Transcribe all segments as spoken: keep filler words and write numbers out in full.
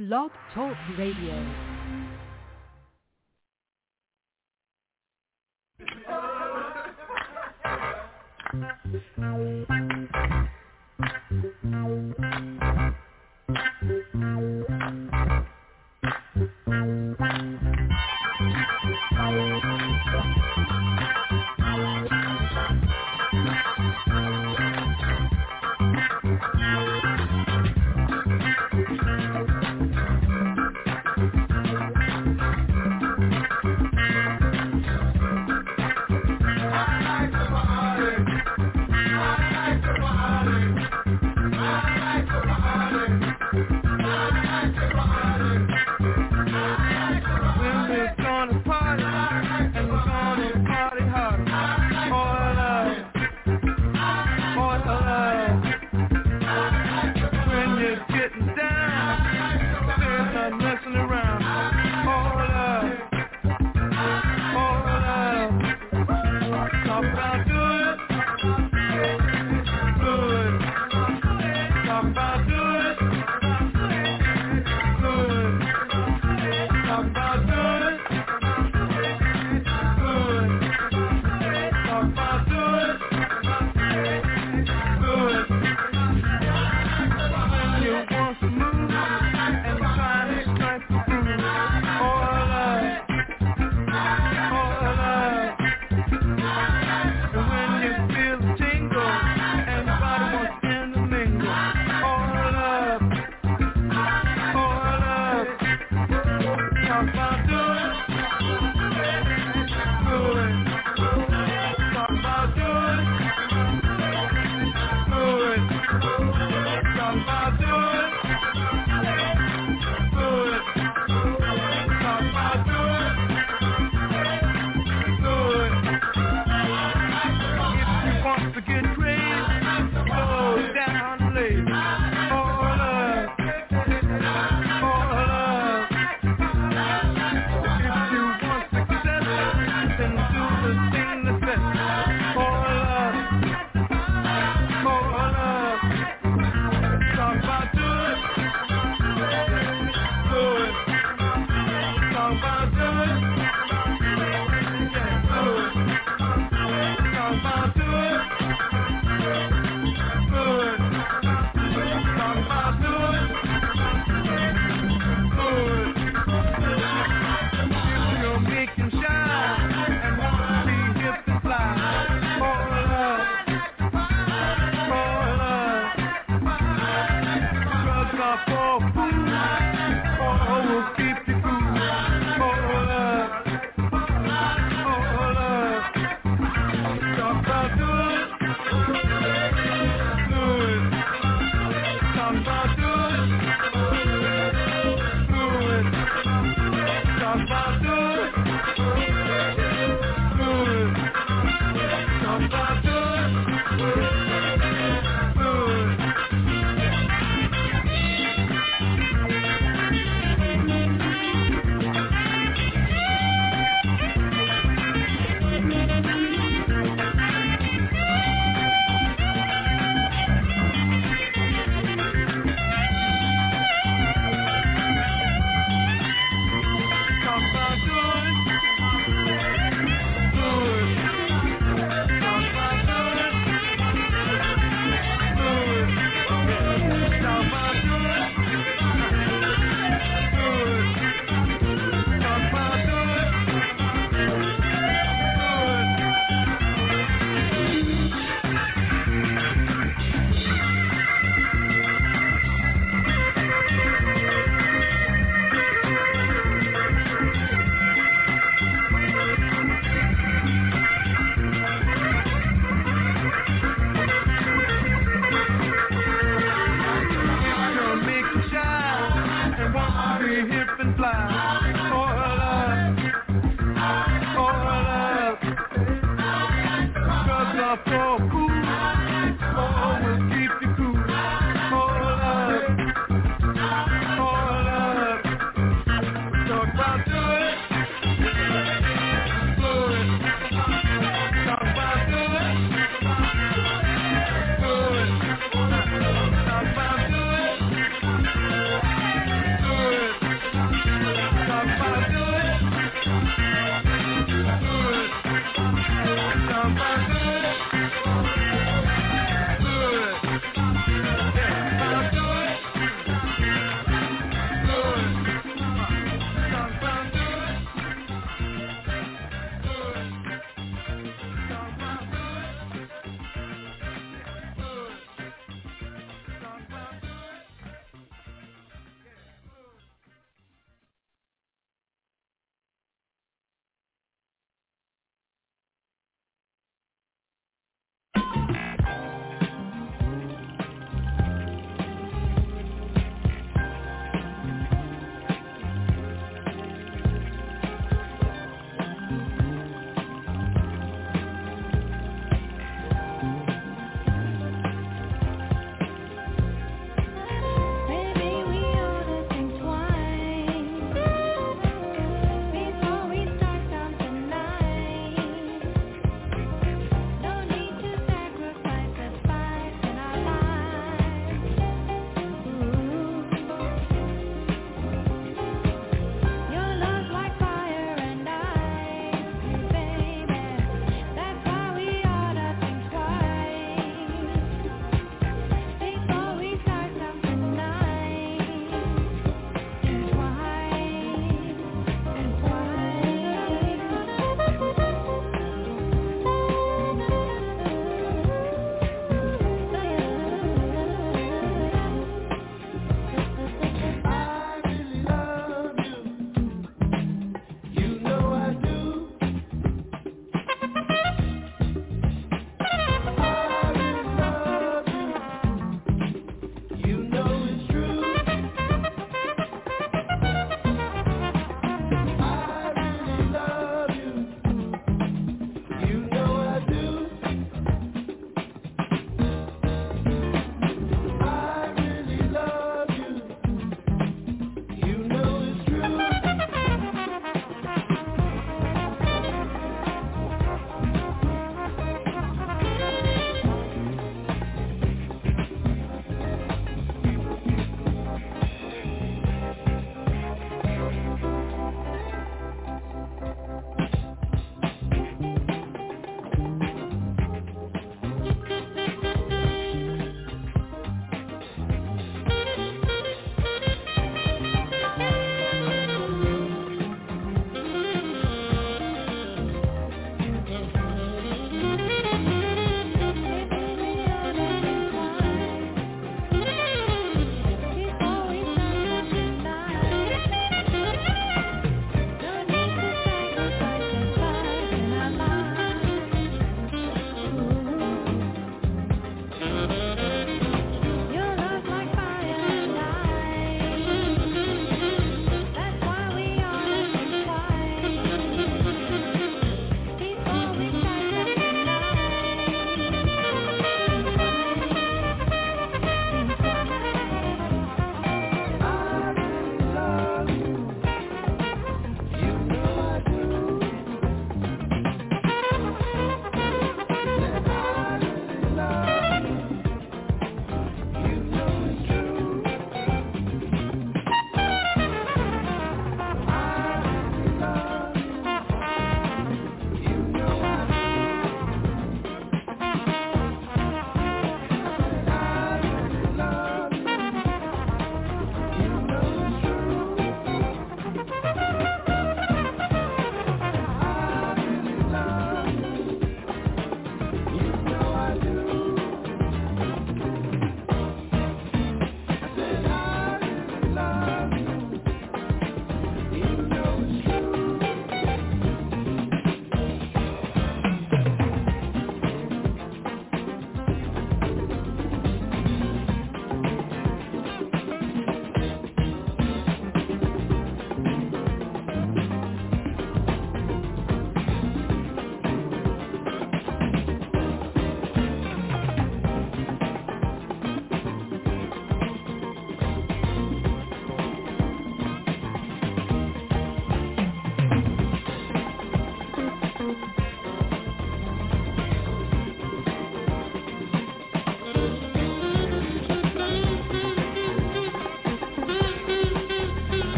Blog Talk Radio. Good.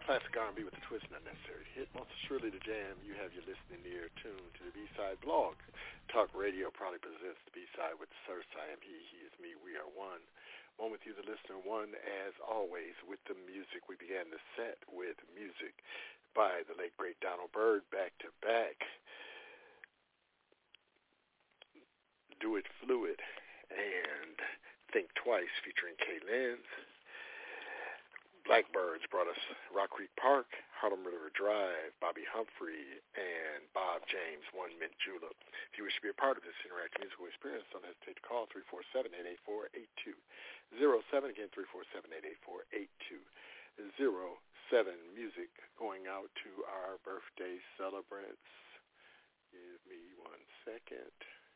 Classic R and B with a twist not necessary to hit. Most surely the jam. You have your listening ear tuned to the B-Side blog. Talk Radio proudly presents the B-Side with Sir. I am he, he is me, we are one. One with you, the listener, one as always with the music. We began the set with music by the late great Donald Byrd, back to back. Do It Fluid and Think Twice featuring Kay Lenz. Blackbirds brought us Rock Creek Park, Harlem River Drive, Bobby Humphrey, and Bob James, One Mint Julep. If you wish to be a part of this interactive musical experience, don't hesitate to call three four seven, eight eight four, eight two zero seven. Again, three four seven, eight eight four, eight two zero seven. Music going out to our birthday celebrants. Give me one second.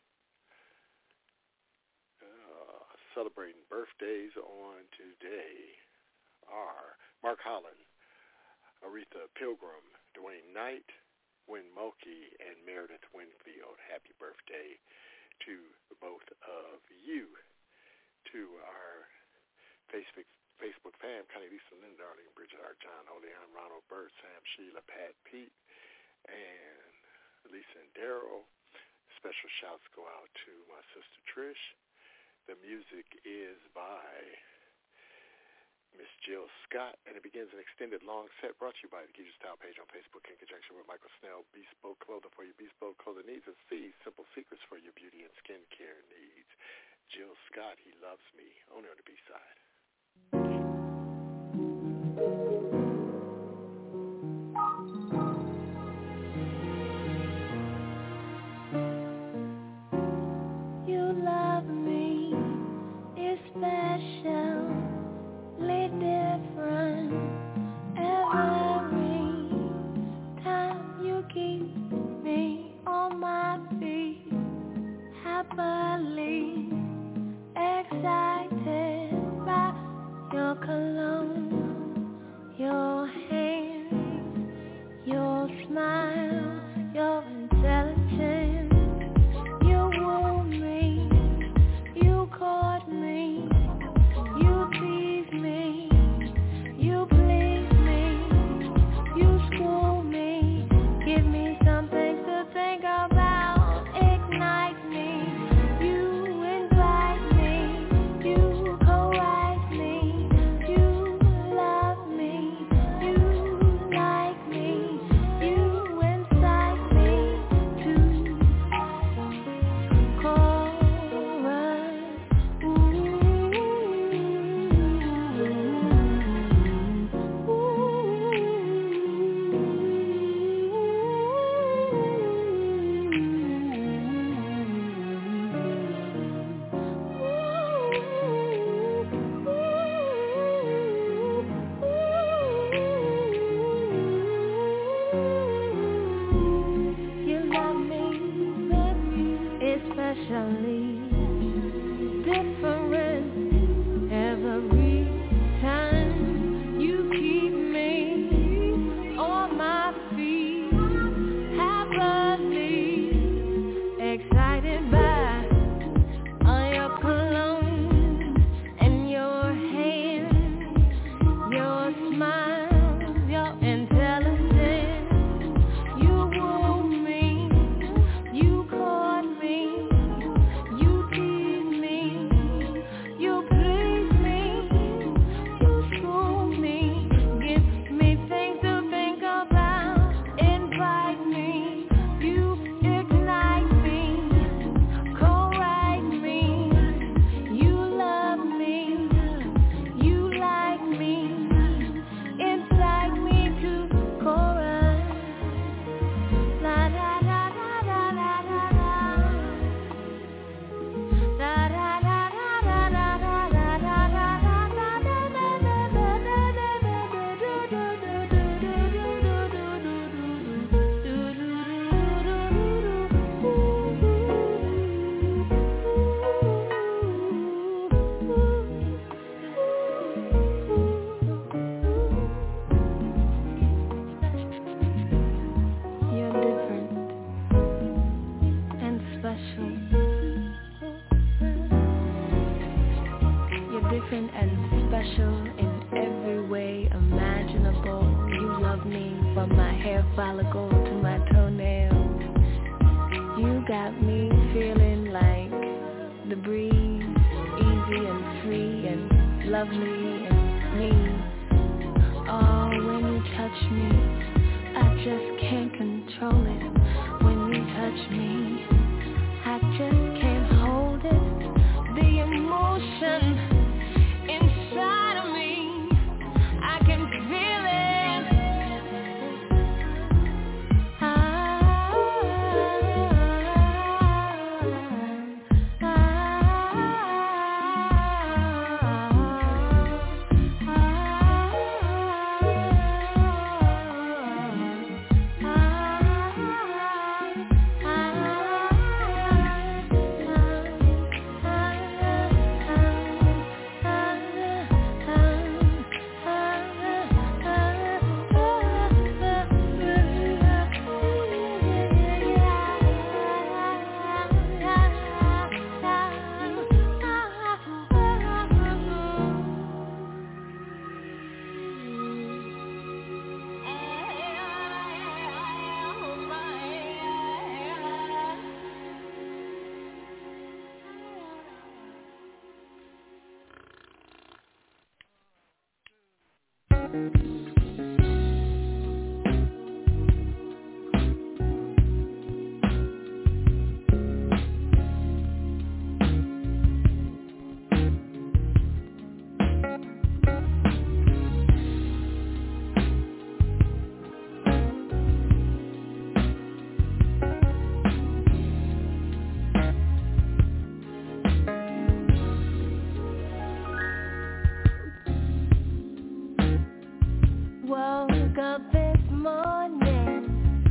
Uh, celebrating birthdays on today are Mark Holland, Aretha Pilgrim, Dwayne Knight, Win Mulkey, and Meredith Winfield. Happy birthday to both of you. To our Facebook Facebook fam, Connie Lisa Lynn, Darling, Bridget R. John, Olean, Ronald Burt, Sam, Sheila, Pat, Pete, and Lisa and Daryl. Special shouts go out to my sister Trish. The music is by Miss Jill Scott, and it begins an extended long set brought to you by the Geezer Style page on Facebook in conjunction with Michael Snell, Bespoke Clothing for your bespoke clothing needs, and C, Simple Secrets for your beauty and skincare needs. Jill Scott, He Loves Me, only on the B-Side. You love me, it's special. Different every time you keep me on my feet, happily excited by your cologne, your hands, your smile, your intelligence. You woo me, you court me, you tease me, you please me, you school me, give me something to think about, ignite me, you invite me, you co-write me, you love me, you like me, you incite me to chorus. Especially different every time you keep me on my feet, happily excited by all your cologne and your hands, your smile, your intelligence. You woo me, you court me, you tease me, the breeze, easy and free and lovely and me. Oh, when you touch me, I just can't control it. When you touch me, I just can't hold it. The emotion inside of me, I can feel it. Woke up this morning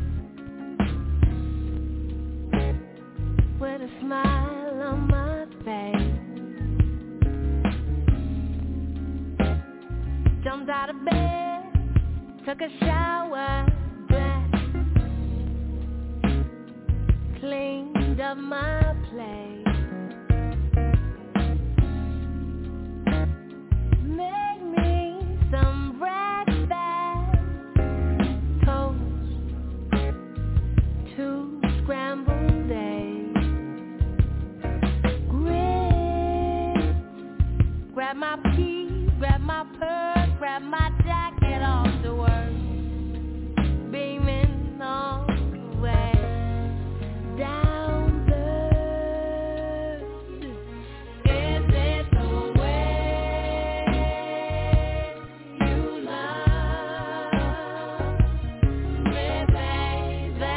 with a smile on my face. Jumped out of bed, took a shower, dressed, cleaned up my place. Made me some breakfast. Two scrambled eggs, grits, grab my keys, grab my purse, grab my jacket off to work, beaming all the way down the is it the way you love me, baby?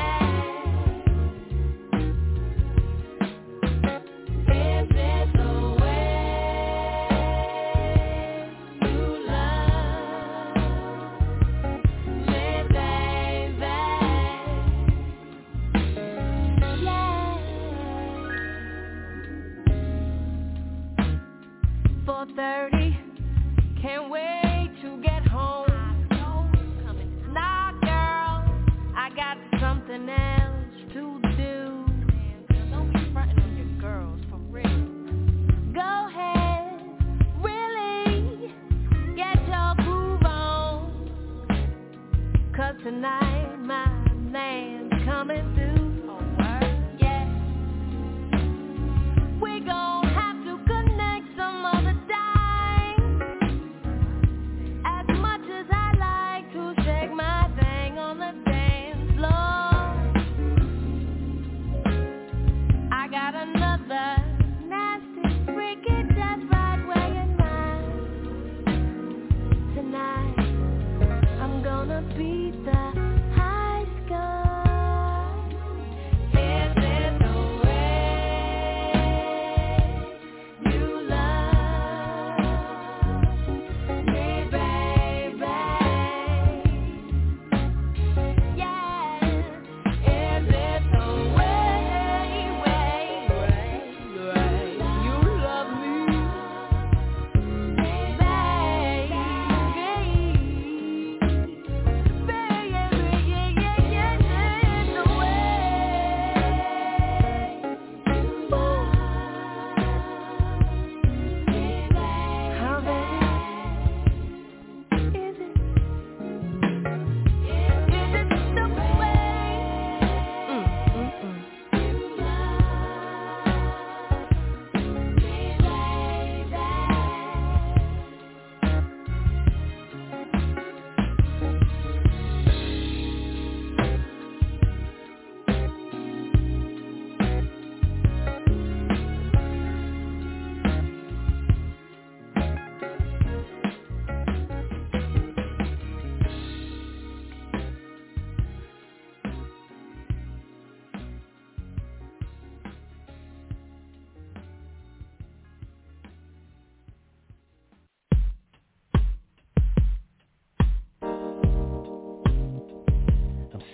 four thirty, can't wait to get home. Nah, girl, I got something else to do. Don't be frontin' on your girls, for real. Go ahead, really, get your groove on, 'cause tonight my man's coming through. Oh, word? Yeah. We gon' have to connect some other time. As much as I like to shake my thing on the dance floor, I got another nasty freaky just right where you're not. Tonight I'm gonna beat the high score. Is it the way you love me, baby? Yeah. Is it the way, way, way, way you love me, baby? Baby.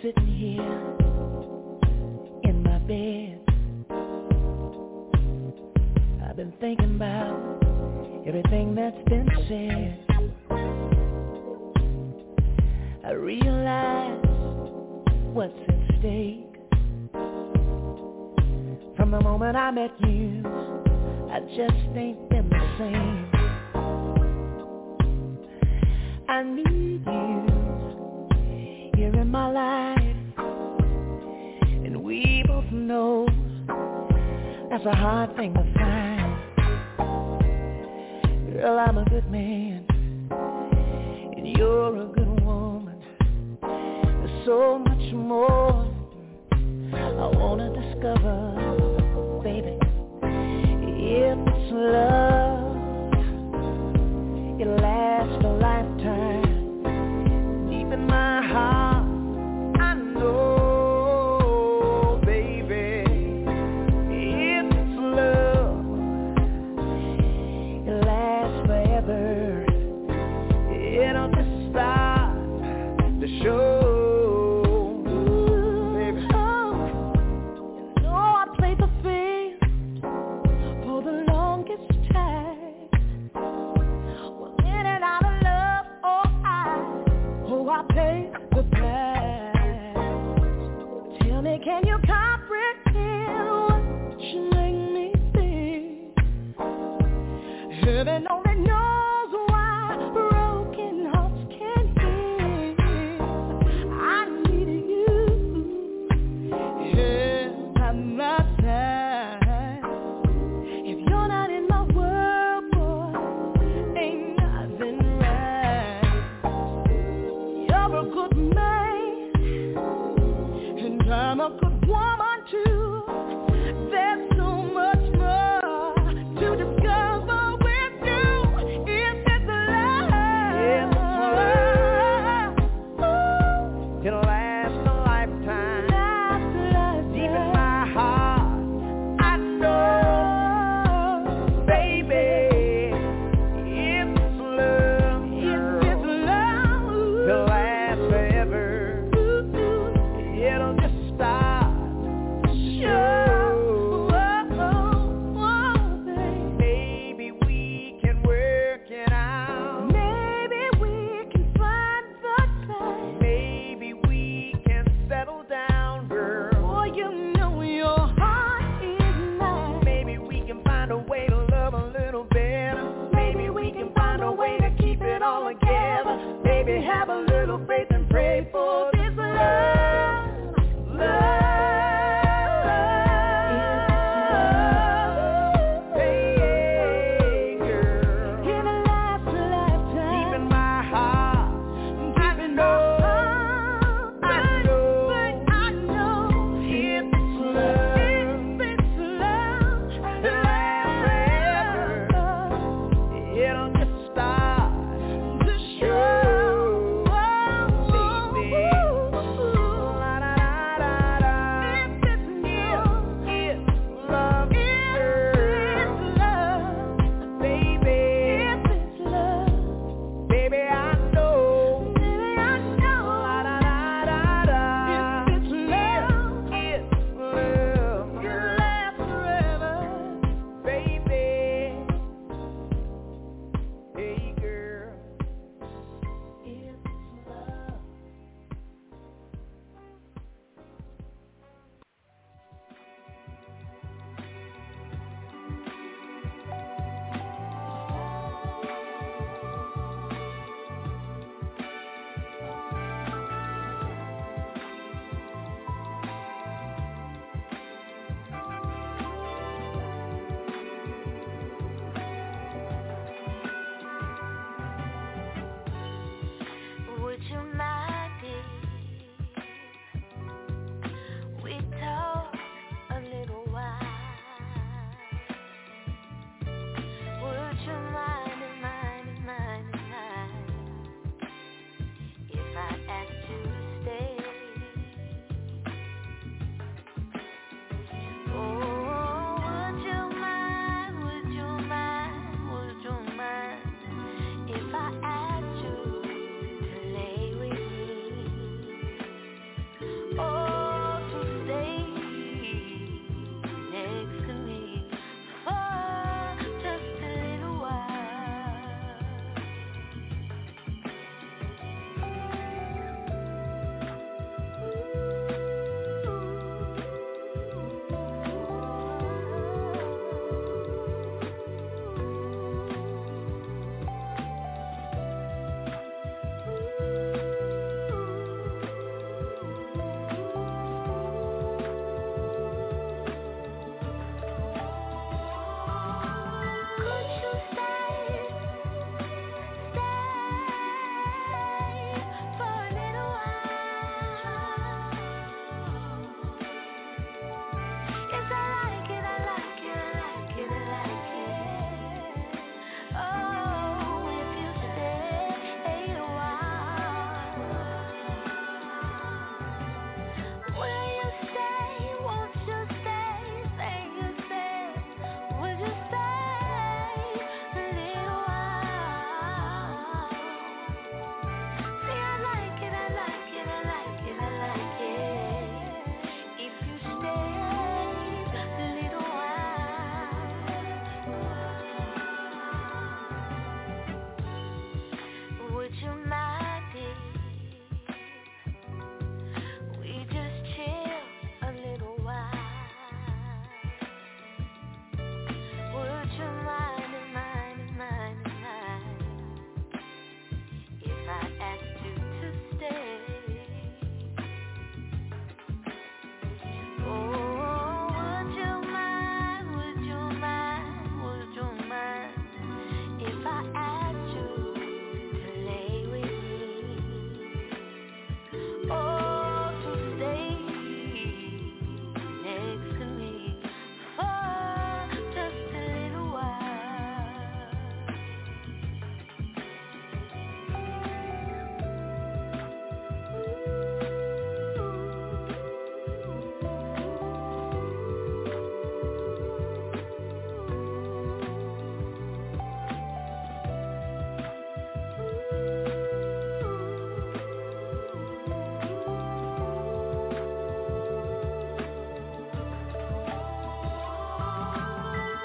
sitting here in my bed. I've been thinking about everything that's been said. I realize what's at stake. From the moment I met you, I just ain't been the same. I need you here in my life, and we both know that's a hard thing to find. Girl, I'm a good man, and you're a good woman. There's so much more I wanna discover, baby. If it's love, it'll last a lifetime. Deep in my heart, I know, baby. If it's love, it'll last forever. It'll just start to show. Can you comprehend what you make me feel? Heaven only knows why broken hearts can't heal. I need you here by my side. If you're not in my world, boy, ain't nothing right. You're a good man, and I'm a good woman too. There's so much more to discover with you.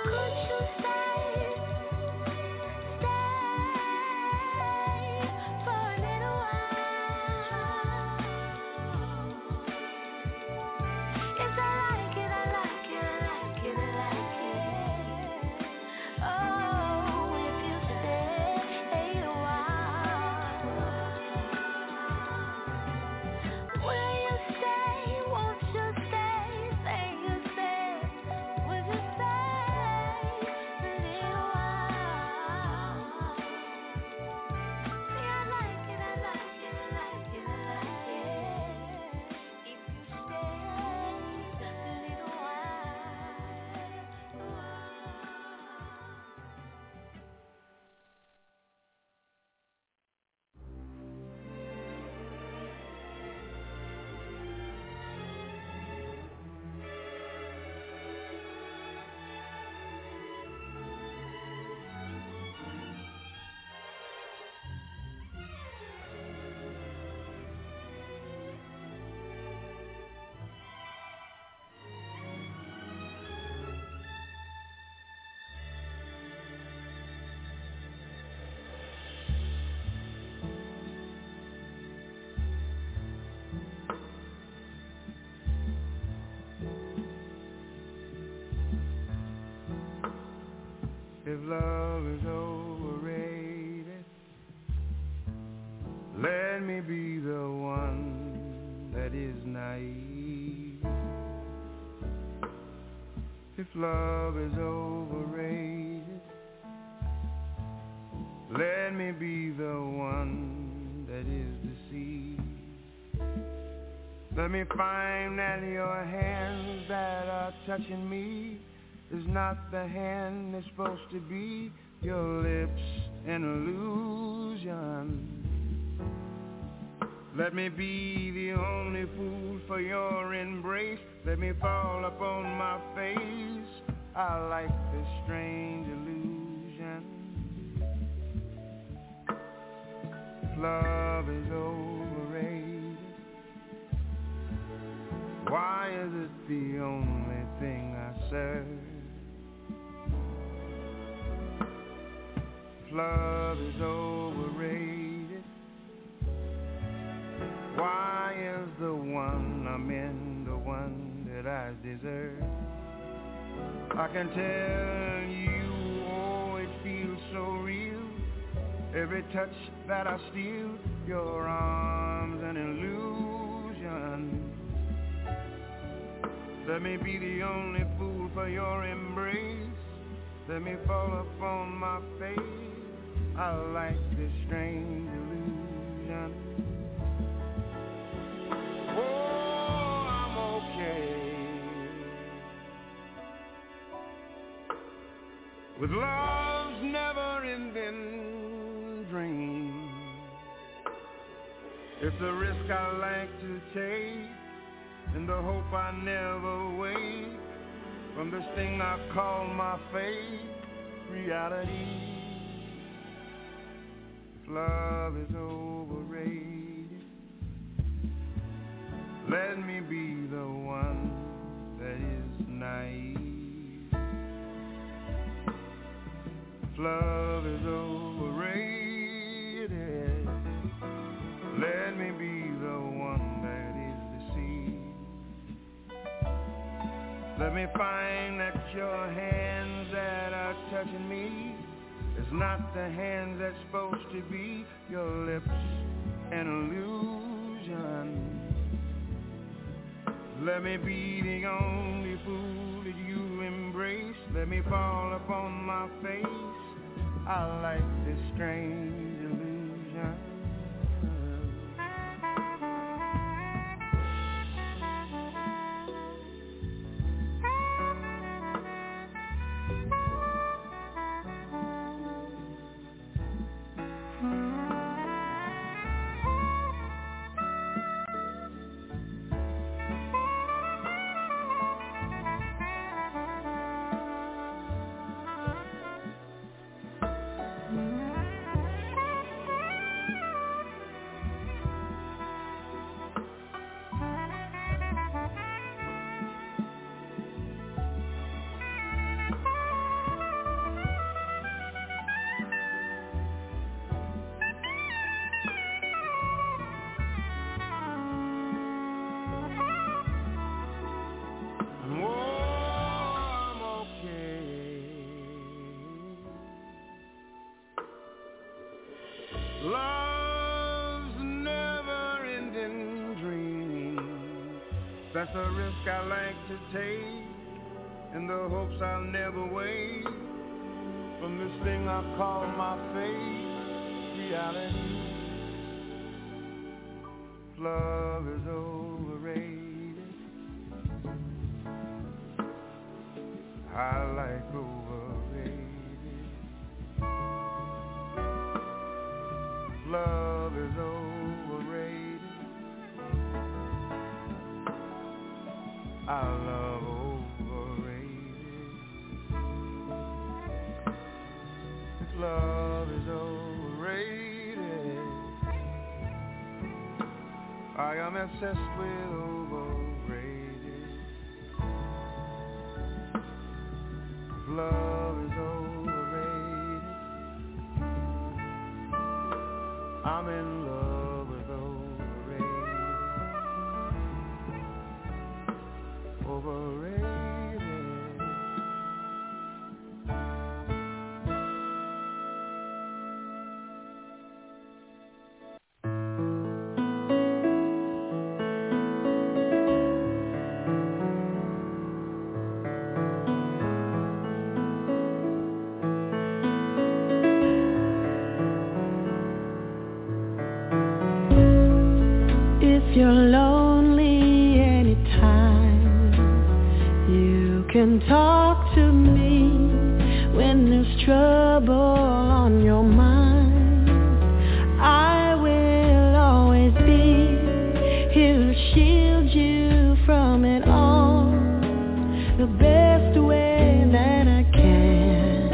If love is overrated, let me be the one that is naive. If love is overrated, let me be the one that is deceived. Let me find that your hands that are touching me is not the hand that's supposed to be. Your lips an illusion. Let me be the only fool for your embrace. Let me fall upon my face. I like this strange illusion. If love is overrated, why is it the only thing I serve? Love is overrated, why is the one I'm in the one that I deserve? I can tell you, oh, it feels so real. Every touch that I steal, your arms an illusion. Let me be the only fool for your embrace. Let me fall upon my face. I like this strange illusion. Oh, I'm okay with love's never-ending dream. It's a risk I like to take, and the hope I never wake from this thing I call my fate, reality. Love is overrated, let me be the one that is naive. Love is overrated, let me be the one that is deceived. Let me find that your hands that are touching me is not the hand that's supposed to be. Your lips an illusion. Let me be the only fool that you embrace. Let me fall upon my face. I like this strange illusion. Love's never-ending dream. That's a risk I like to take, in the hopes I'll never wake from this thing I call my fate, reality. Love is overrated. I like overrated. Love is overrated. I love overrated. Love is overrated. I am obsessed with overrated. Love is overrated. I'm in love with overrated. Overrated. If you're lonely anytime, you can talk to me when there's trouble on your mind. I will always be here to shield you from it all, the best way that I can.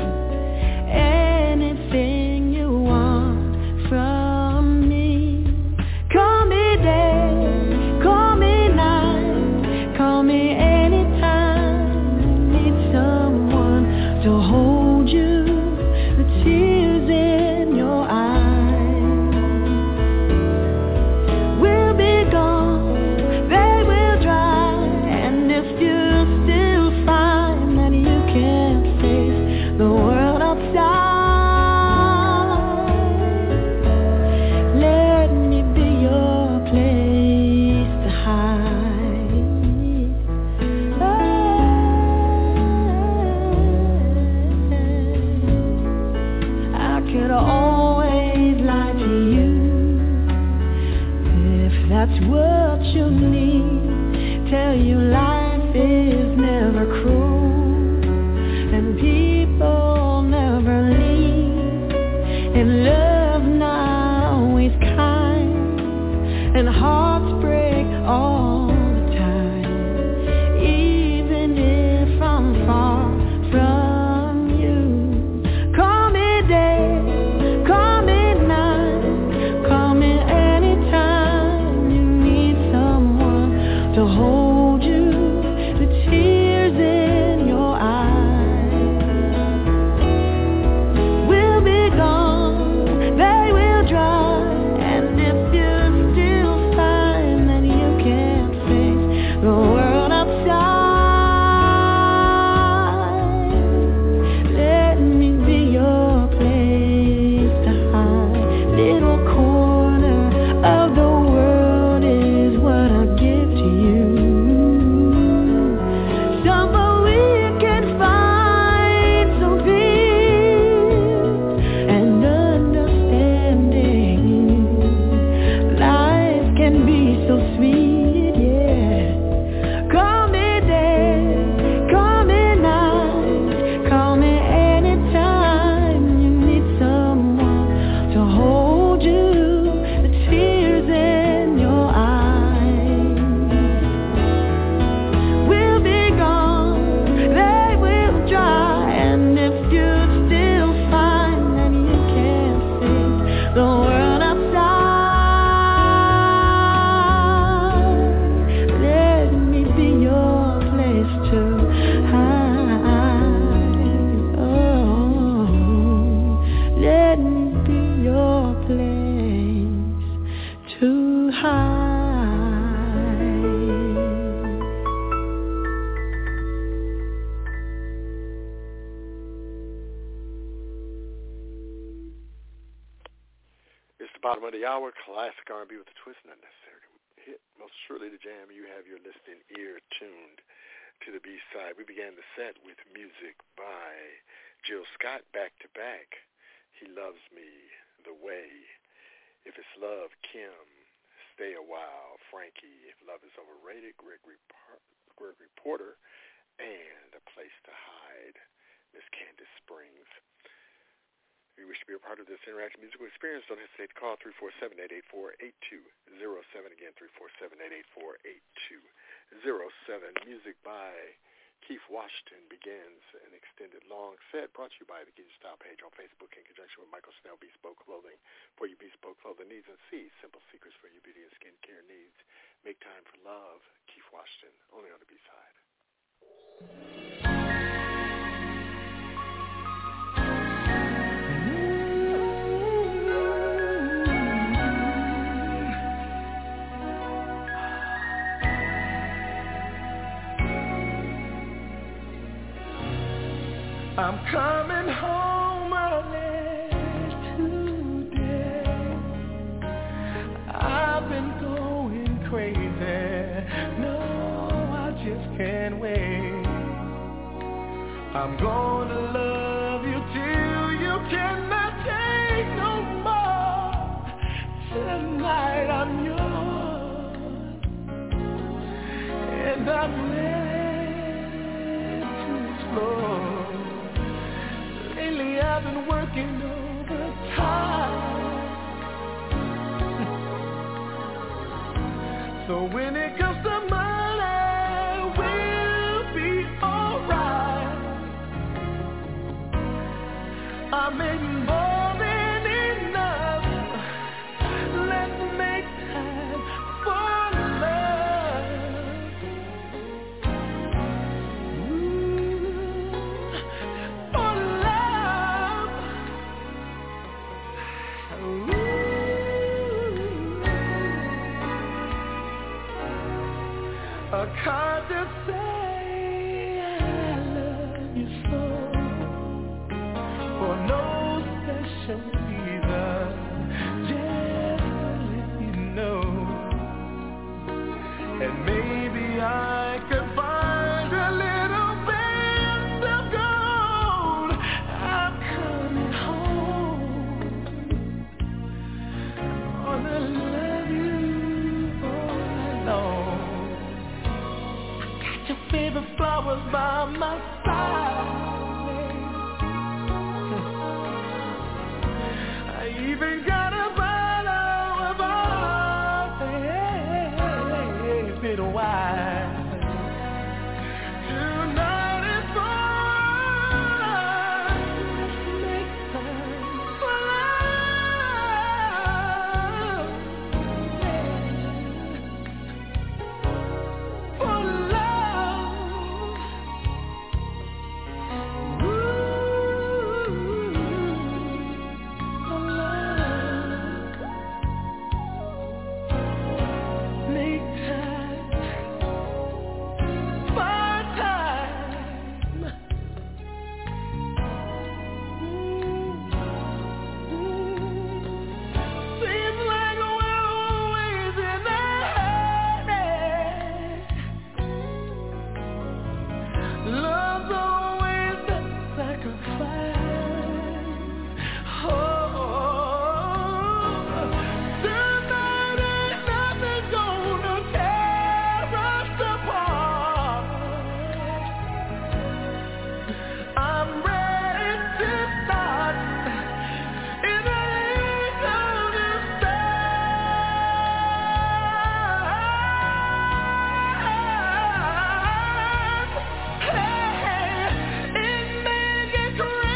Anything you want from me, call me day, call me night, call me anytime you need someone to hold you, the tears in your eyes will be gone, they will dry, and if you still find that you can't face the world outside, let me be your place to hide. I could always lie to you if that's what you need. Tell you life is never cruel and people never leave, and love not always kind, and hearts break all the time, even if I'm far from you. Call me day, call me night, call me anytime you need someone to hold you, Bottom of the hour, classic R and B with a twist, not necessarily hit. Most surely the jam. You have your listening ear tuned to the B-side. We began the set with music by Jill Scott, back to back. He Loves Me the Way. If It's Love, Kim. Stay a While, Frankie. If Love Is Overrated, Gregory, Par- Gregory Porter. And A Place to Hide, Miss Candace Springs. If you wish to be a part of this interactive musical experience, don't hesitate to call three four seven, eight eight four, eight two zero seven. Again, three four seven, eight eight four, eight two zero seven. Music by Keith Washington begins an extended long set brought to you by the Get Your Style page on Facebook in conjunction with Michael Snell Bespoke Clothing for your bespoke clothing needs, and see simple secrets for your beauty and skincare needs. Make time for love. Keith Washington, only on the B-side. I'm coming home early today. I've been going crazy. No, I just can't wait. I'm gonna love you till you cannot take no more. Tonight I'm yours, and I'm ready to explore. Lately I've been working overtime. So when it comes to money, we'll be alright. I make more than enough. Let's make time for love. Ooh, for love. Ooh. A card to say I love you so, for no special reason, just to let you know. And maybe I could find a little bit of gold. I'm coming home. Gonna love you all alone. Got your favorite flowers by my side. I even got a bottle of our favorite wine. Tonight is fun. Let's make time for love. For love. Ooh, for love. Make time, find time. Seems like we're always in a hurry. Love's always the sacrifice. Oh, tonight ain't nothing gonna tear us apart. I'm ready to start. It ain't gonna stop. Hey, it may get crazy.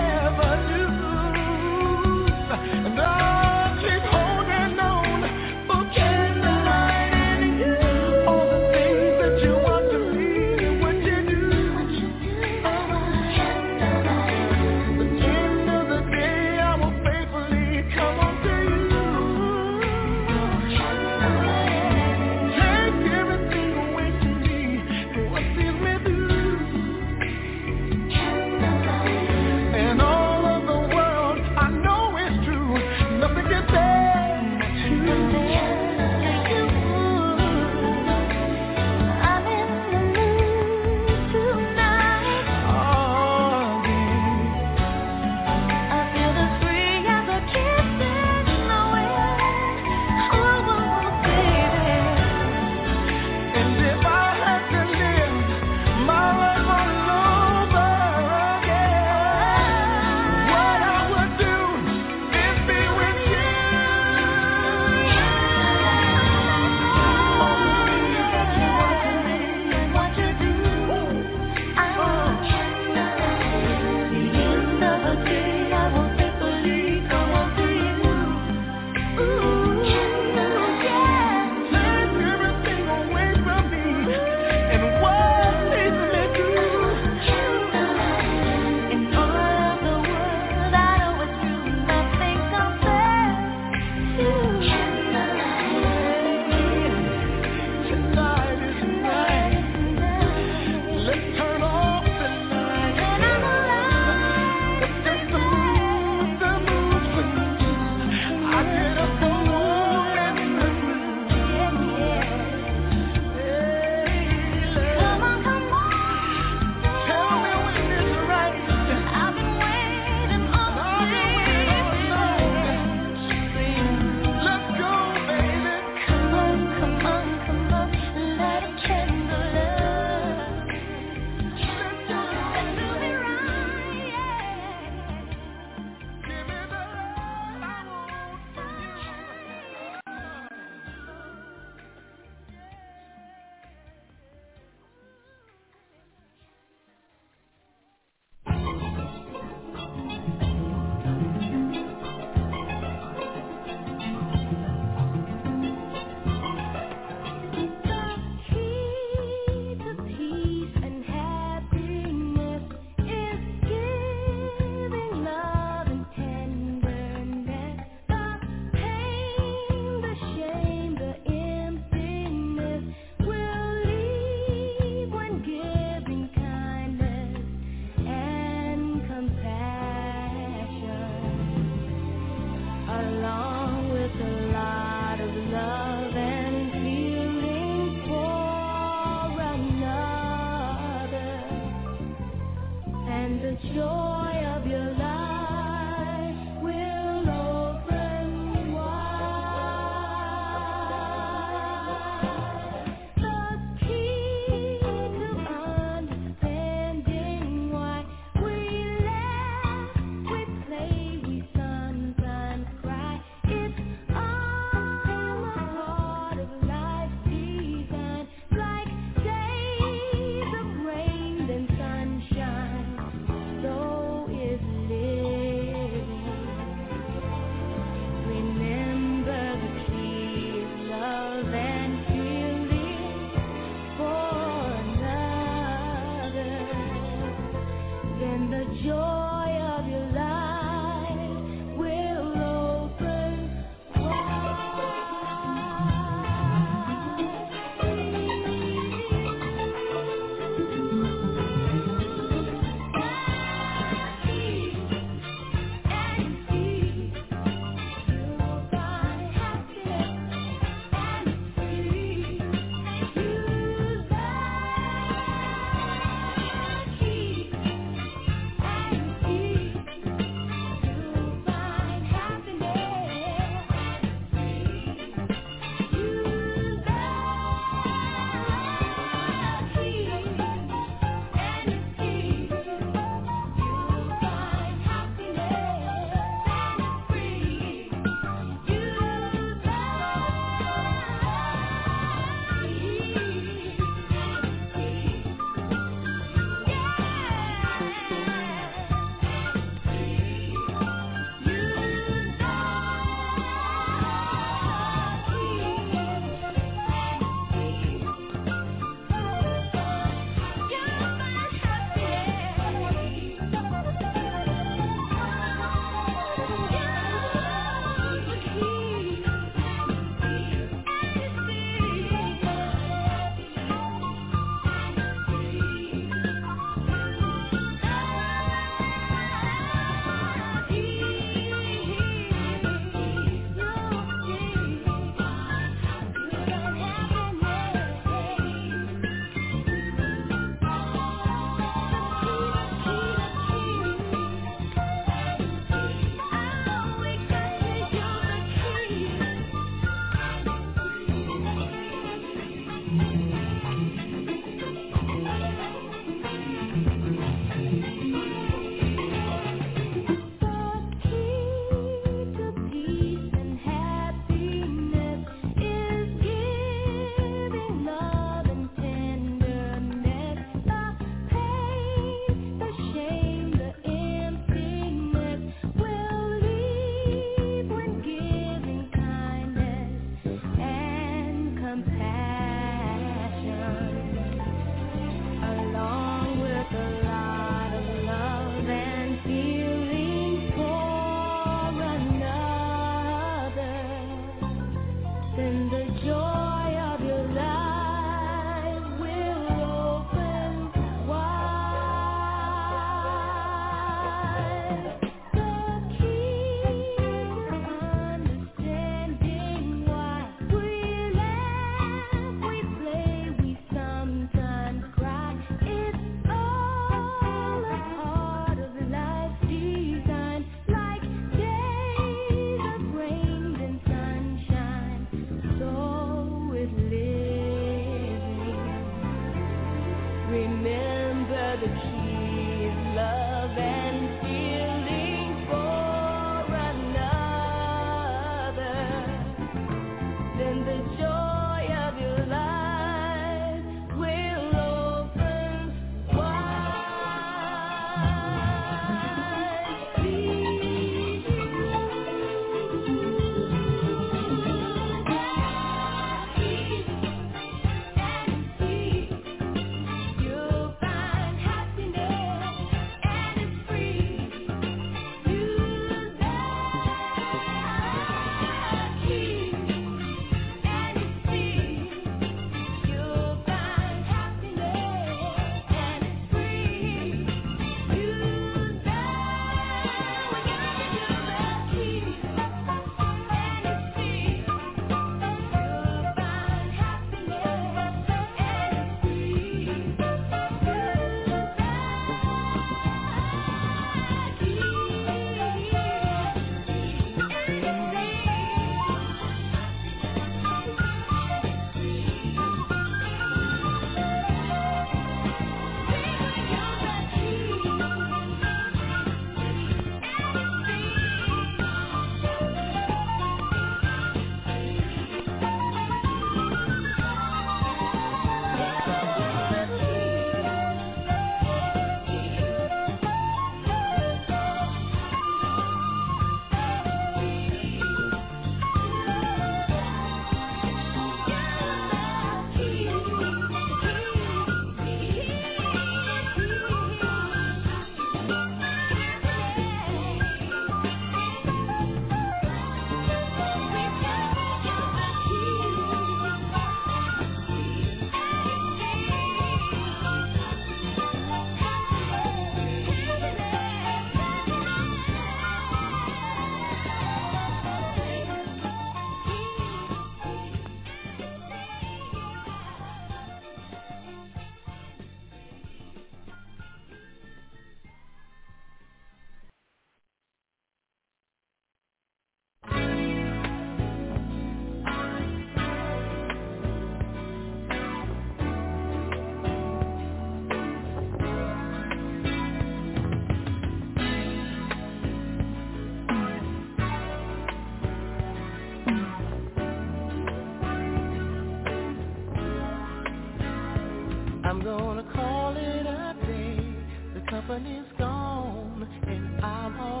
I'm gonna call it a day. The company's gone and I'm all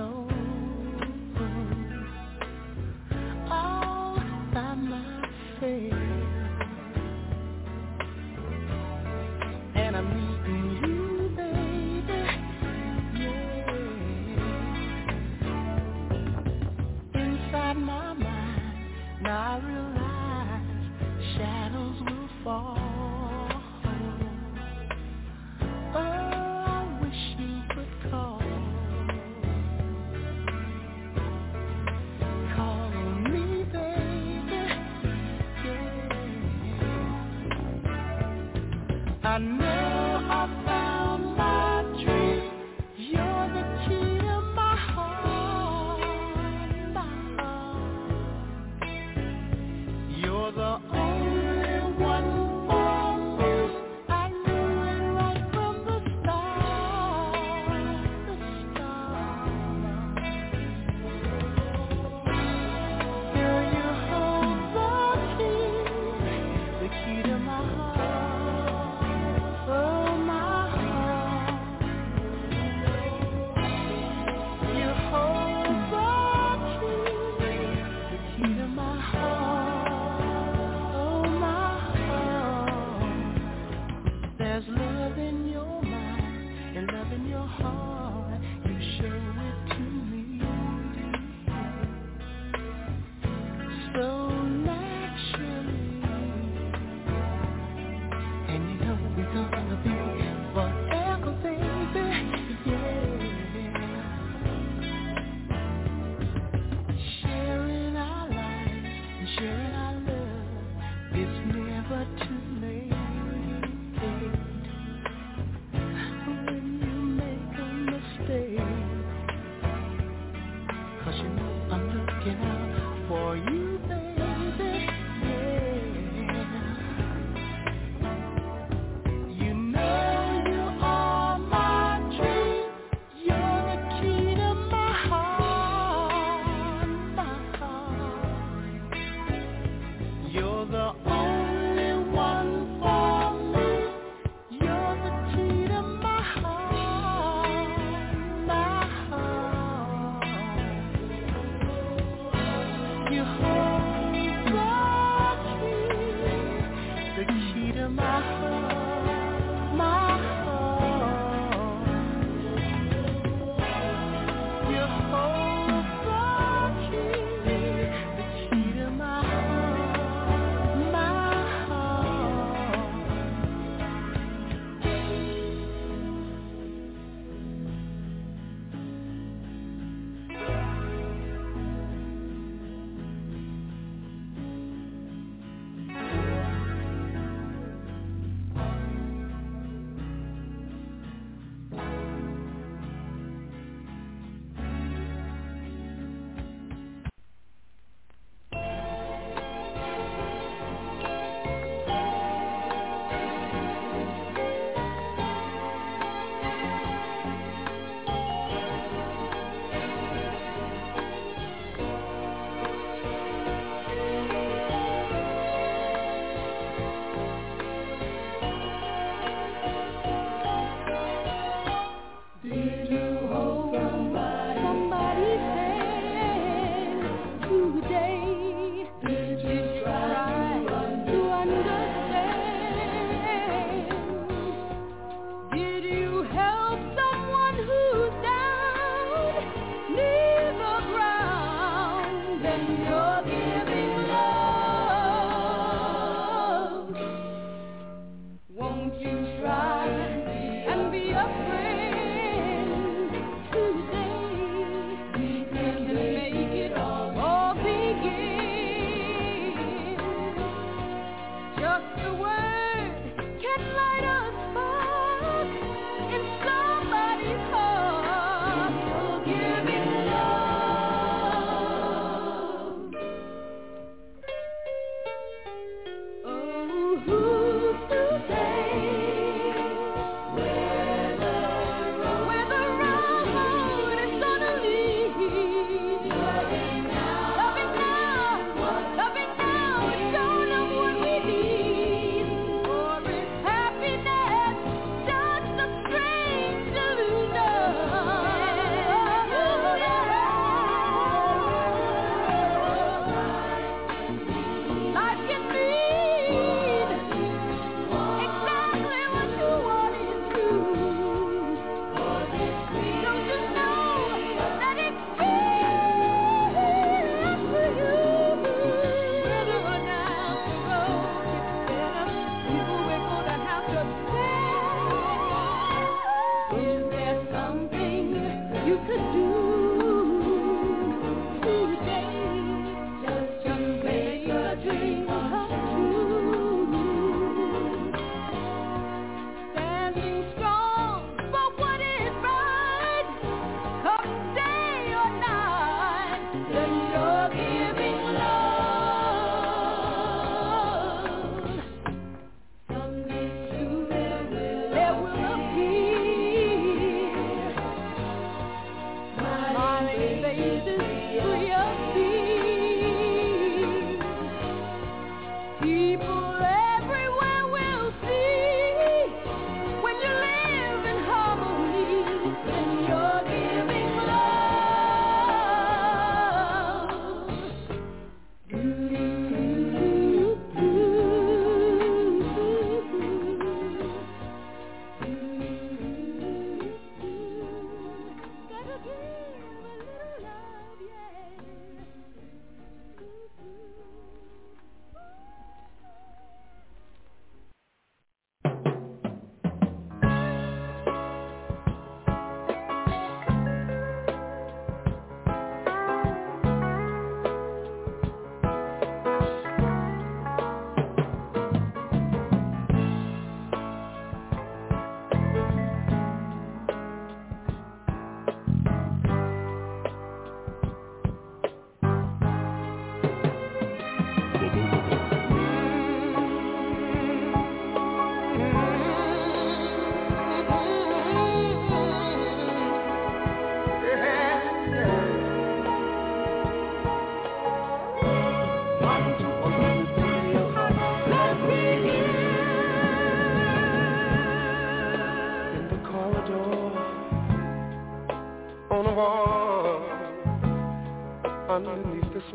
alone, all by myself. And I'm meeting you, baby, yeah. Inside my mind, now I realize shadows will fall. I know I found my dream. You're the key to my heart, my heart. You're the only one for me. I knew it right from the start, the start. Girl, you hold the key, the key to my heart. Oh, my heart, you hold the key, the key to my heart. Oh, my heart, there's love in your mind and love in your heart. You show it to me so naturally, and you know we're gonna be forever, baby, yeah. Sharing our lives and sharing our love, it's never too late. When you make a mistake, 'cause you know I'm looking out for you, baby, yeah. You know you are Happiness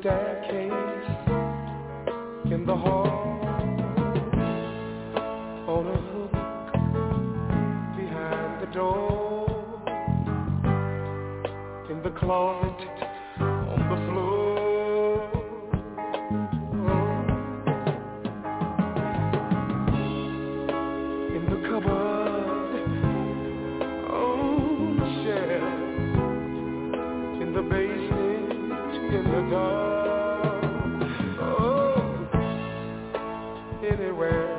staircase in the hall, on a hook behind the door, in the closet, on the floor, in the cupboard, on the shelf, in the basement, in the dark, oh, anywhere.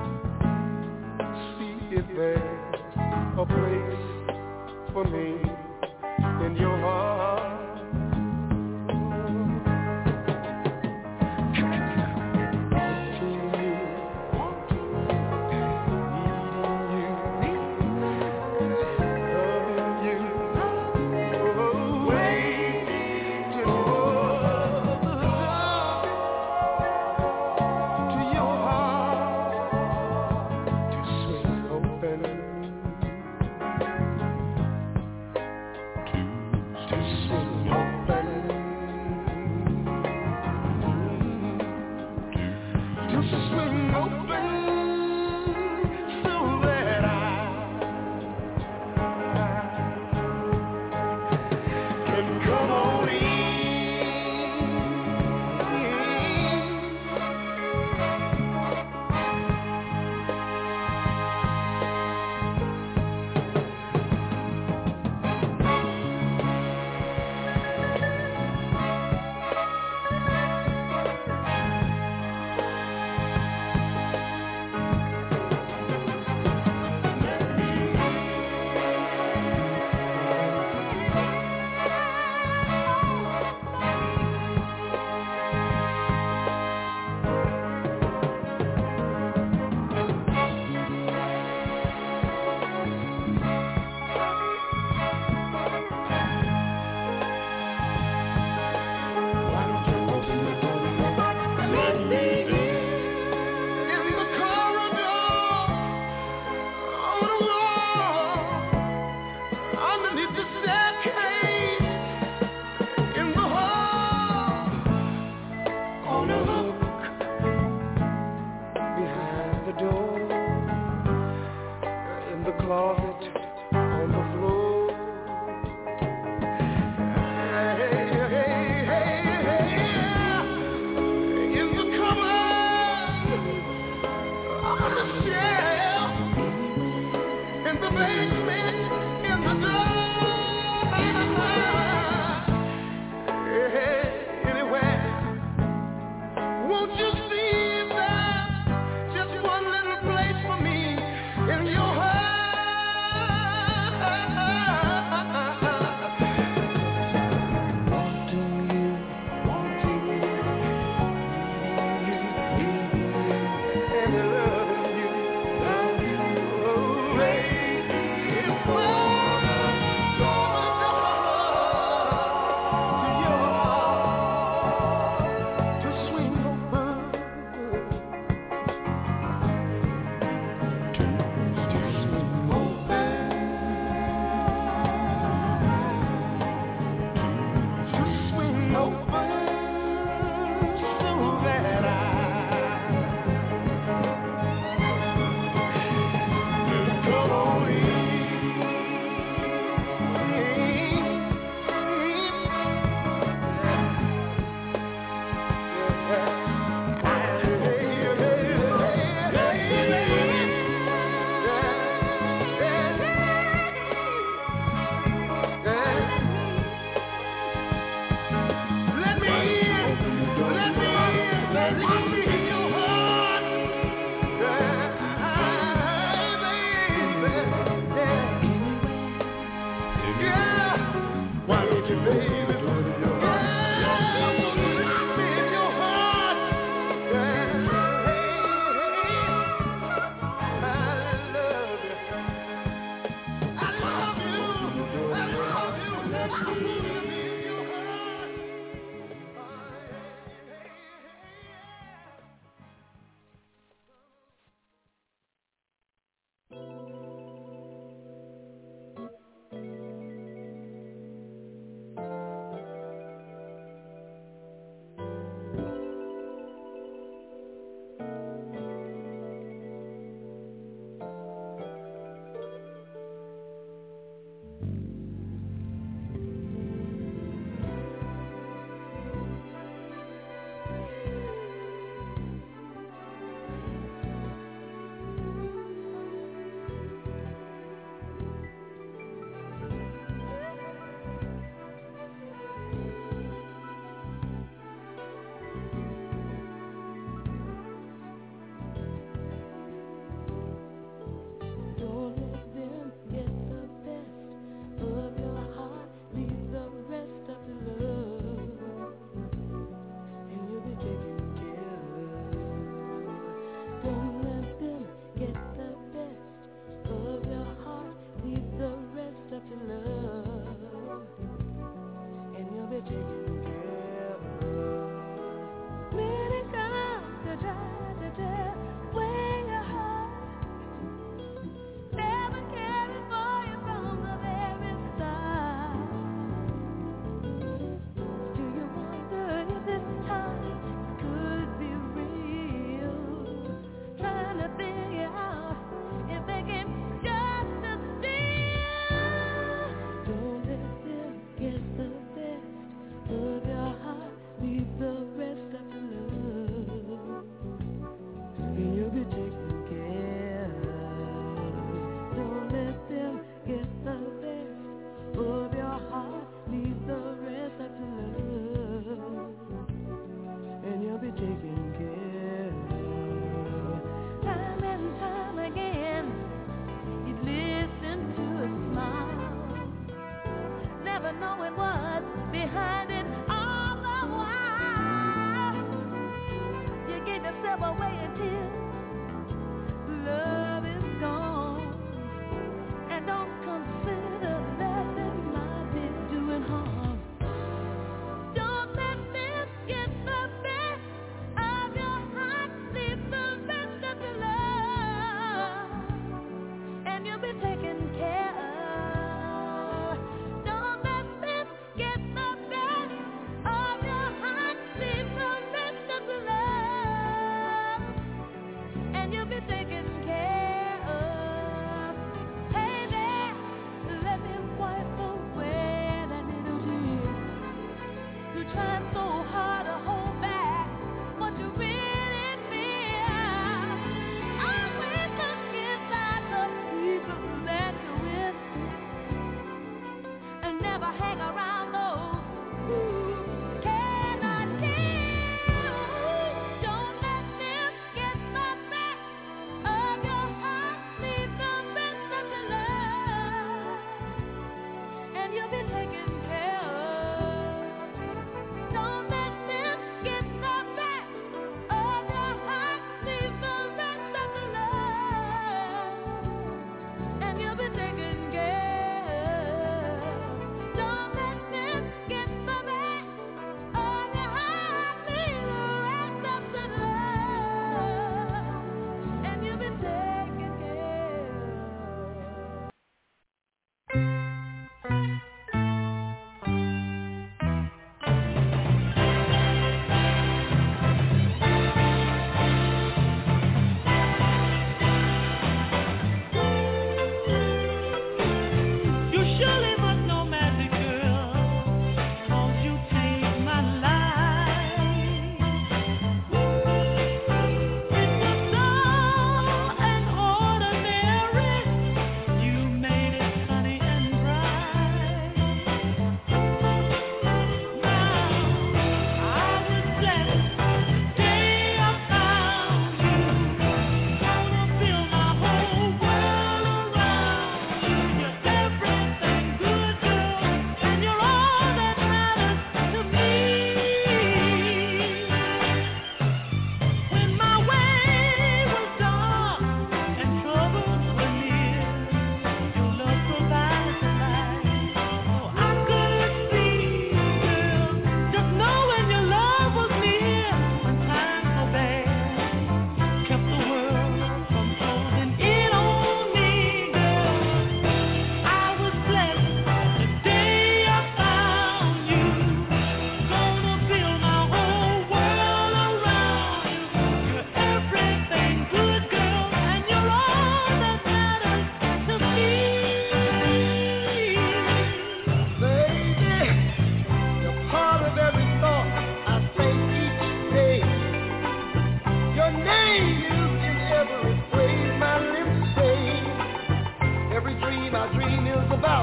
See if there's a place for me in your heart.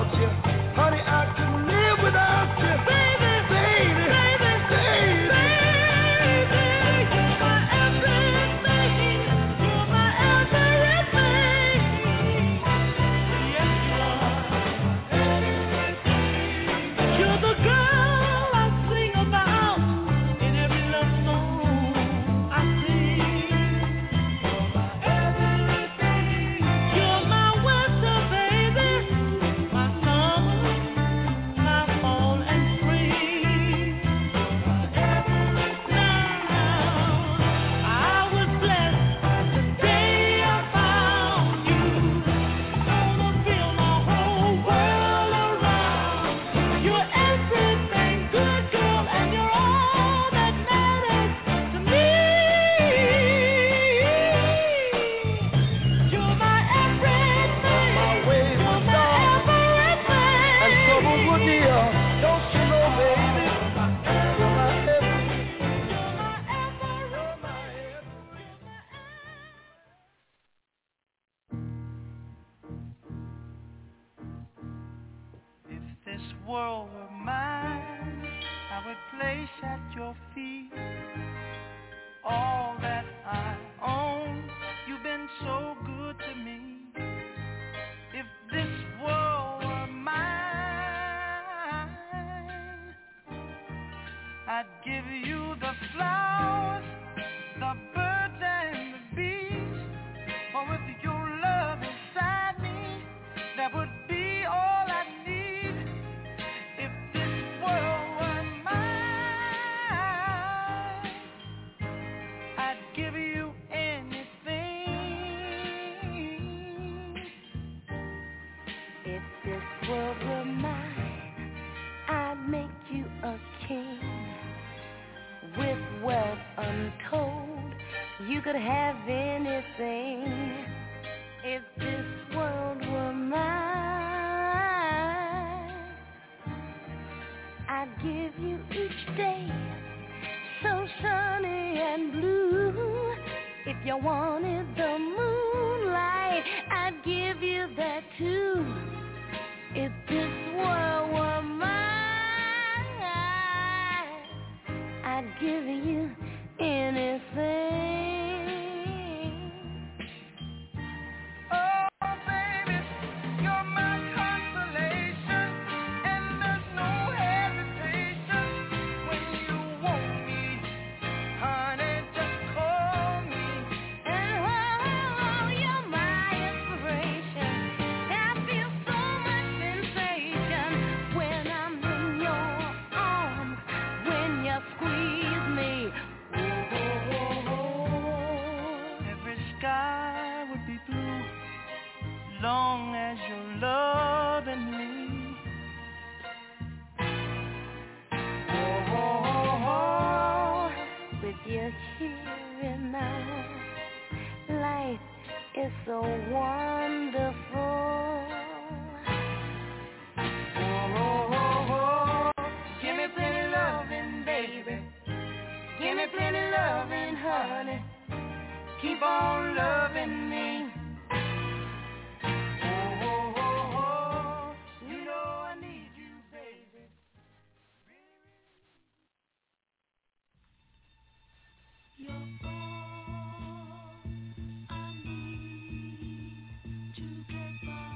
without you. Honey, I couldn't live without you. Baby, baby, baby, baby, baby. You're my everything. You're my everything. Yes, you are. You're the girl I sing about in every love song I sing. You're my winter, baby, my summer, my fall and spring. Now, I was blessed the day I found you. Gonna feel my whole world around. You're everything, good girl, and you're all that matters to me. You're my everything. My way was dark and trouble would near. Don't you know, baby? You're my everything. You're my everything. You're my everything. If this world were mine, I would place at your feet all that I own. You've been so good to me. If this world were mine, I'd give you the flowers, the birds and the bees. For with your love inside me, that would be all I need. If this world were mine, I'd give you anything. If this world were mine, I'd make you a king. With wealth untold, you could have anything. If this world were mine, I'd give you each day so sunny and blue. If you wanted the moonlight, I'd give you that too. If this world were mine, I'd give you anything. Oh, baby, you're my consolation, and there's no hesitation when you want me, honey. Just call me. And oh, you're my inspiration. I feel so much sensation when I'm in your arms, when you squeeze me. Oh, oh, oh. Every sky would be blue, long as you're loving me. Oh, oh, oh. With you here in my life is so wonderful. Oh, oh, oh. Give me plenty loving, baby. Give me plenty loving, honey. Keep on loving me. Oh, oh, oh, oh. You know I need you, baby. You're all I need to get by.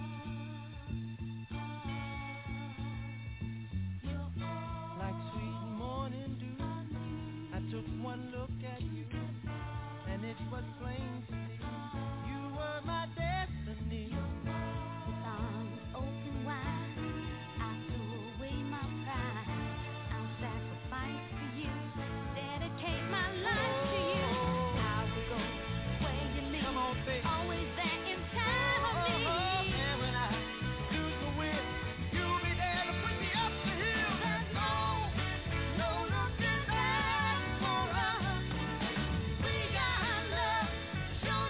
You're all Like sweet morning dew, I took one look at you, and it was plain to see you were my destiny. With arms open wide, I threw away my pride. I'll sacrifice for you, dedicate my life to you. I will go where you lead, Come on, baby. always there in time of need. And when I lose the will, you'll be there to put me up the hill. There's no, no looking back for us. We got love, show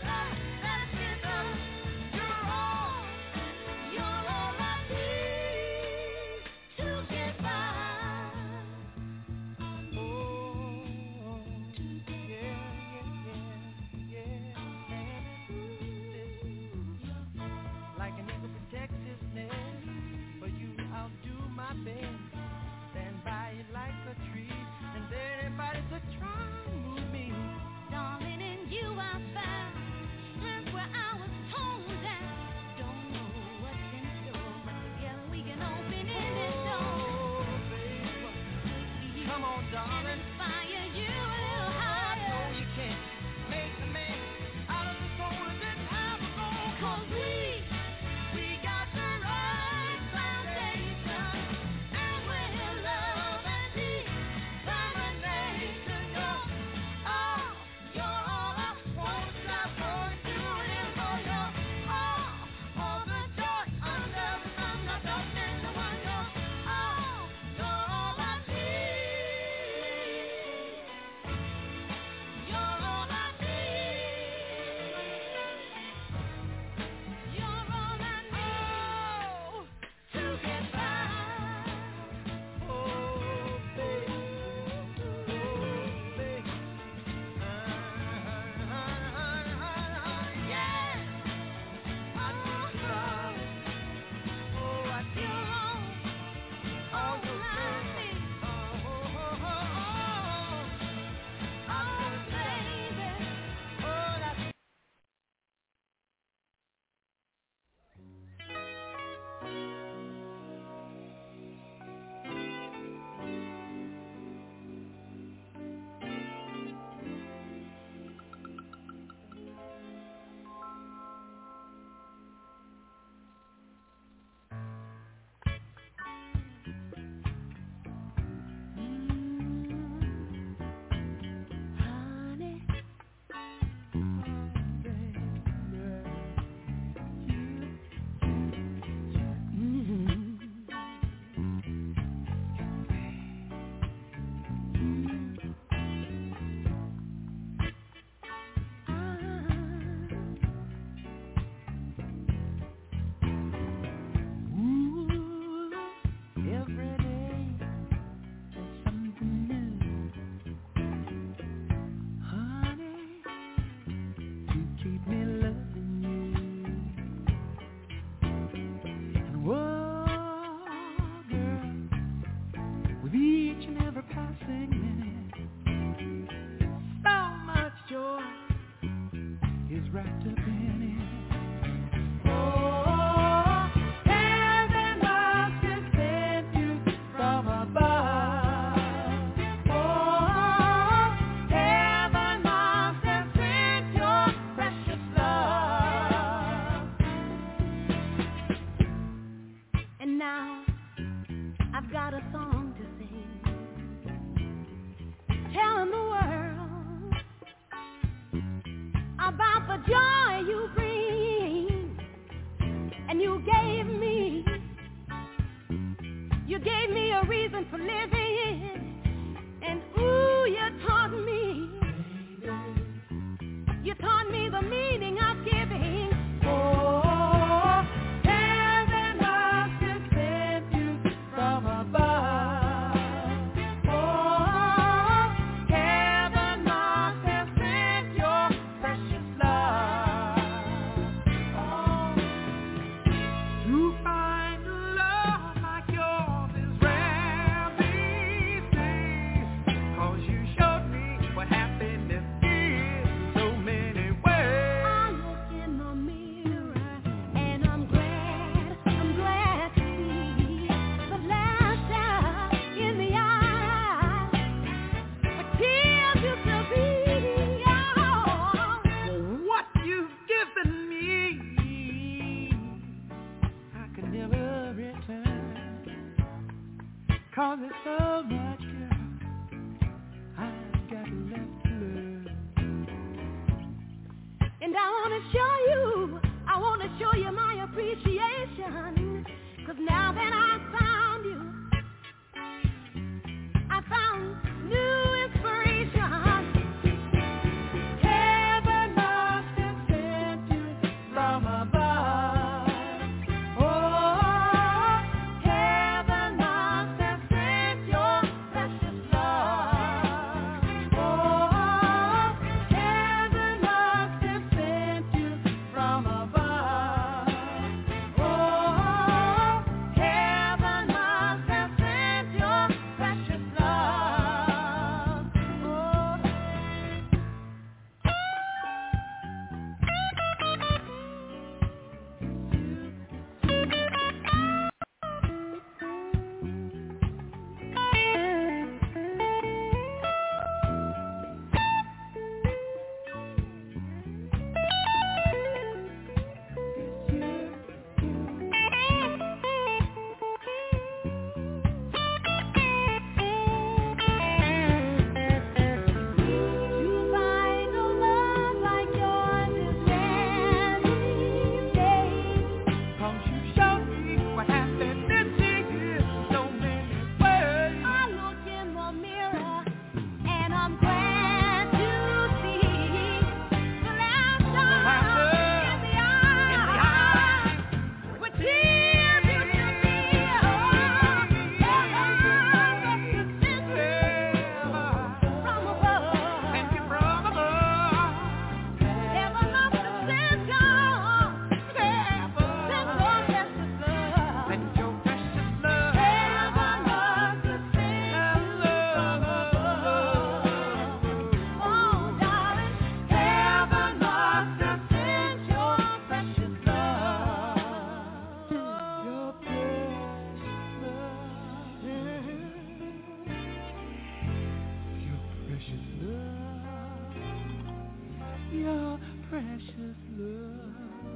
precious love,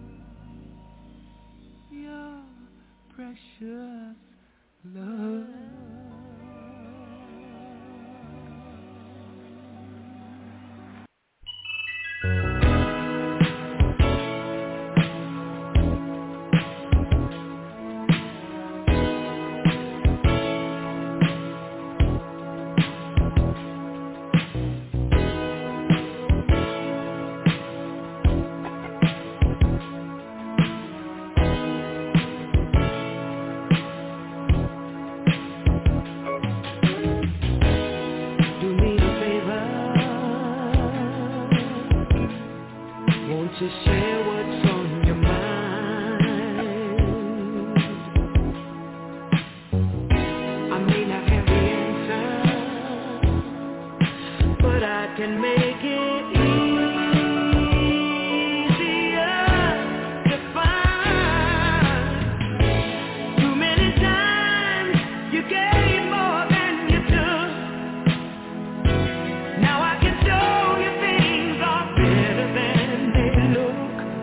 your precious love. To share what's on your mind. I may not have the answer, but I can make it easier to find. Too many times you gave more than you took. Now I can show you things are better than they look.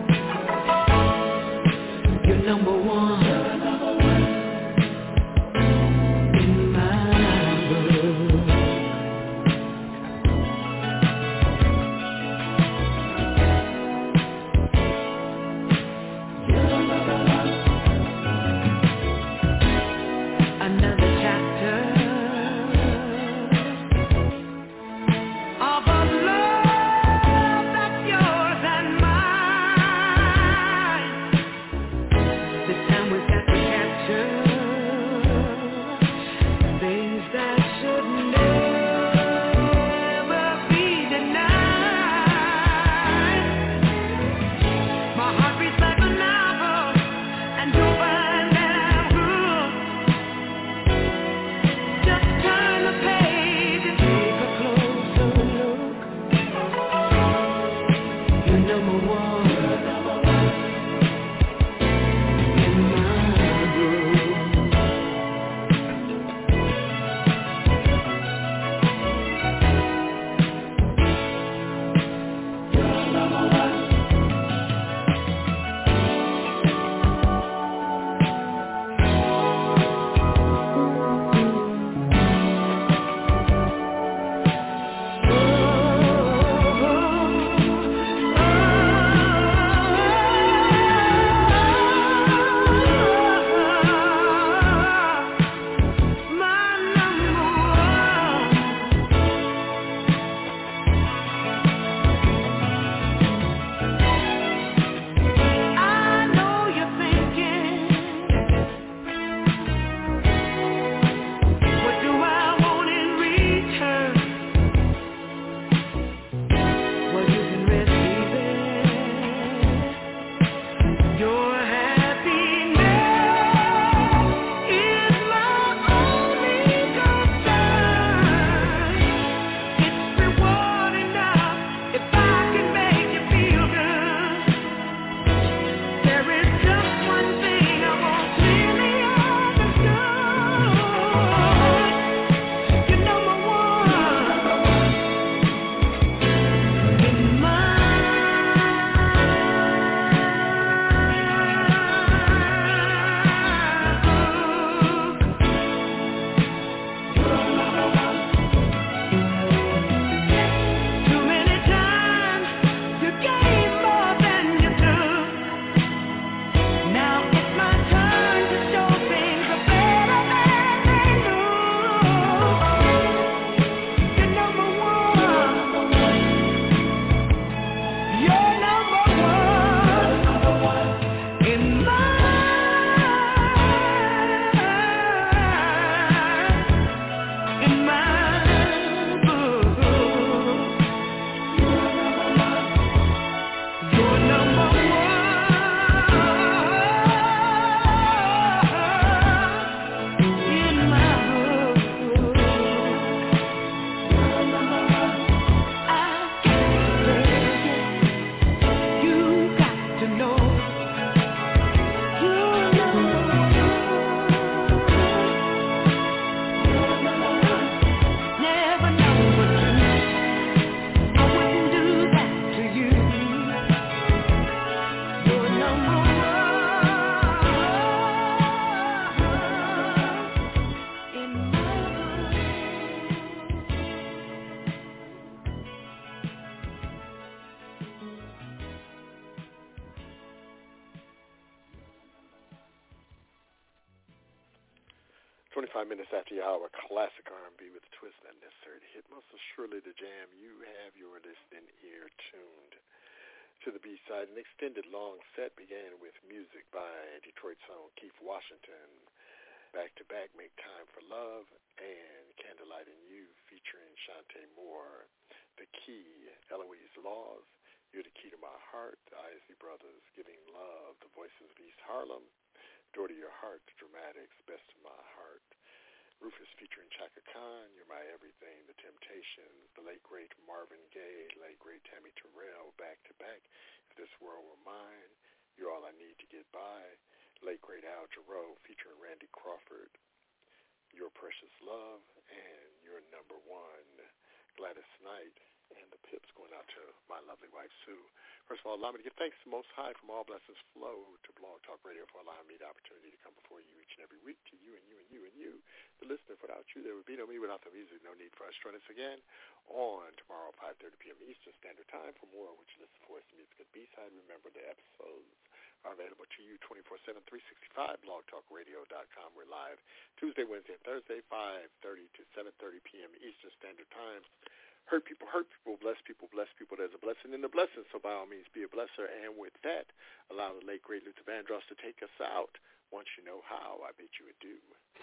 twenty-five minutes after your hour, classic R and B with a twist not necessary to hit. Most surely the jam. You have your listening ear tuned to the B-side. An extended long set began with music by Detroit's own Keith Washington. Back-to-back, Make Time for Love, and Candlelight and You featuring Shantae Moore. The Key, Eloise Laws, You're the Key to My Heart, the Isley Brothers, Giving Love, the Voices of East Harlem, Door to Your Heart, the Dramatics, Best of My Heart. Rufus featuring Chaka Khan, You're My Everything, The Temptations, the late great Marvin Gaye, late great Tammy Terrell, back-to-back, If This World Were Mine, You're All I Need to Get By, late great Al Jarreau featuring Randy Crawford, Your Precious Love, and Your Number One, Gladys Knight, and the Pips going out to my lovely wife, Sue. First of all, allow me to give thanks to Most High from all blessings flow to Blog Talk Radio for allowing me the opportunity to come before you each and every week, to you and you and you and you, the listener. Without you, there would be no me. Without the music, no need for us. Join us again on tomorrow, five thirty p.m. Eastern Standard Time for more of what you listen for. It's the music at B-Side. Remember, the episodes are available to you twenty-four seven, three sixty-five, blog talk radio dot com. We're live Tuesday, Wednesday, and Thursday, five thirty to seven thirty p.m. Eastern Standard Time. Hurt people, hurt people, bless people, bless people. There's a blessing in the blessing, so by all means be a blesser. And with that, allow the late, great Luther Vandross to take us out. Once you know how, I bid you adieu.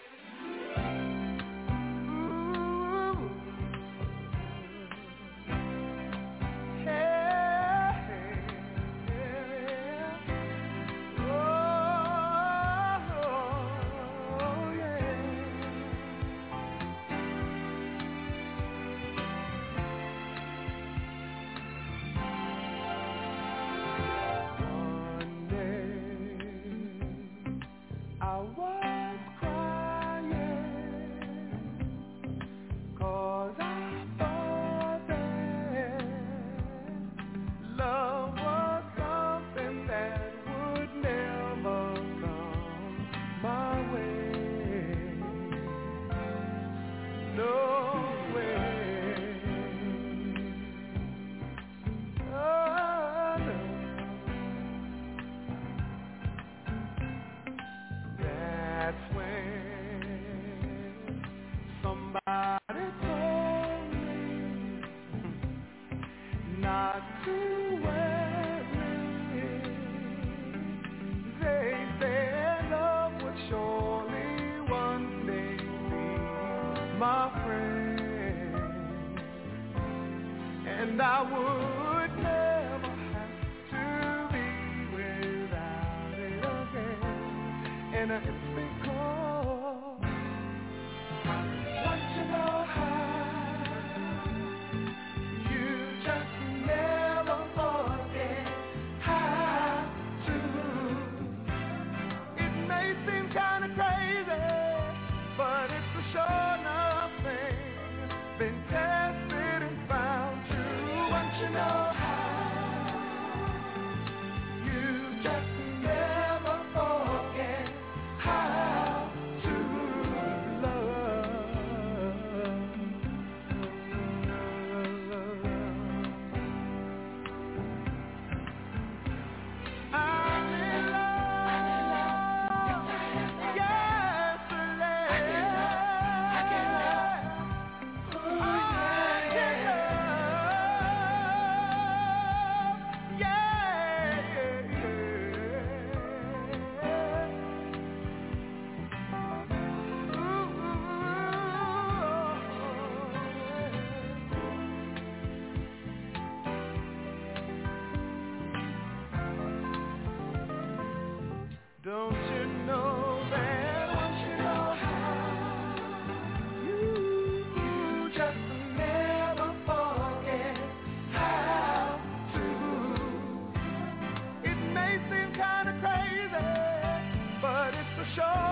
Don't you know that once you know how, you, you just never forget how to. It may seem kind of crazy, but it's the show.